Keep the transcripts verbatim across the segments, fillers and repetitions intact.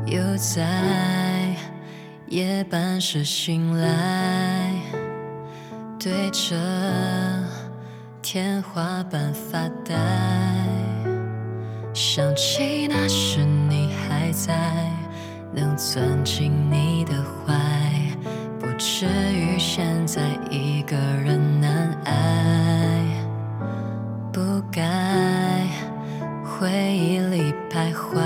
又在夜半时醒来，对着天花板发呆，想起那时你还在，能钻进你的怀，不至于现在一个人难挨。不该回忆里徘徊，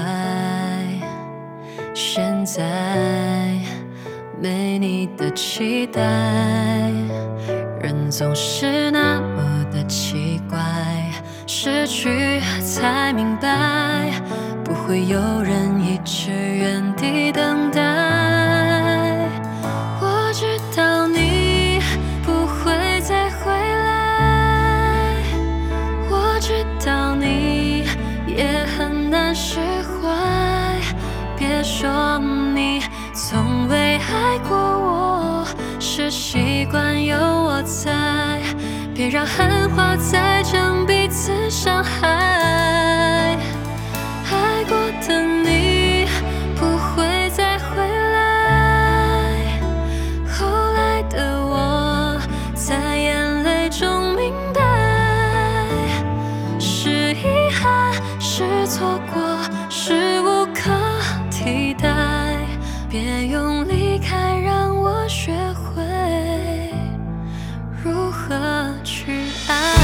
现在没你的期待，人总是那么的奇怪，失去才明白，不会有人一直原地等待。我知道你不会再回来，我知道你也很难释怀，别说你从未爱过我，是习惯有我在，别让狠话再将彼此伤害。爱过的你不会再回来，后来的我在眼泪中明白，是遗憾，是错过，是无可替代，别用离开让我学会如何去爱。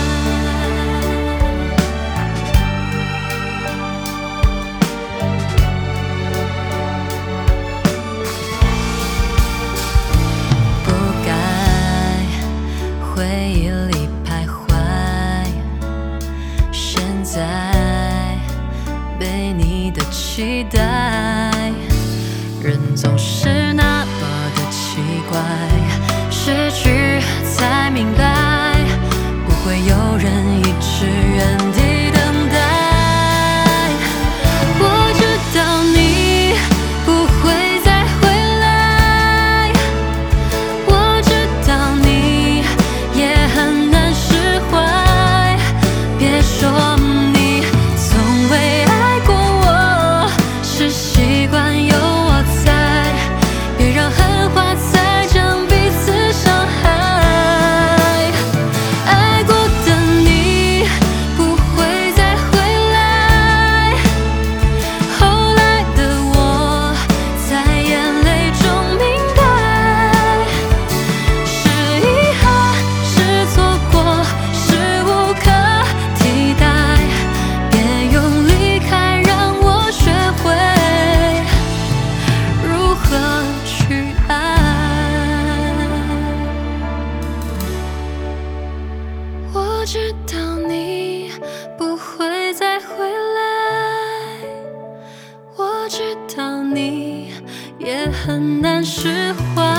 不该回忆里徘徊，现在被你的期待，人总是那么的奇怪，失去才明白，不会有人一直原地等待。我知道你不会再回来，我知道你也很难释怀，别说你从未爱过我，是习惯有我在，别让狠话再将彼此伤害。爱过的你不会再回来，后来的我在眼泪中明白，是遗憾，是错过，是无可替代，别用离开让我学会如何去爱。我知道你不会再回来，我知道你也很难释怀，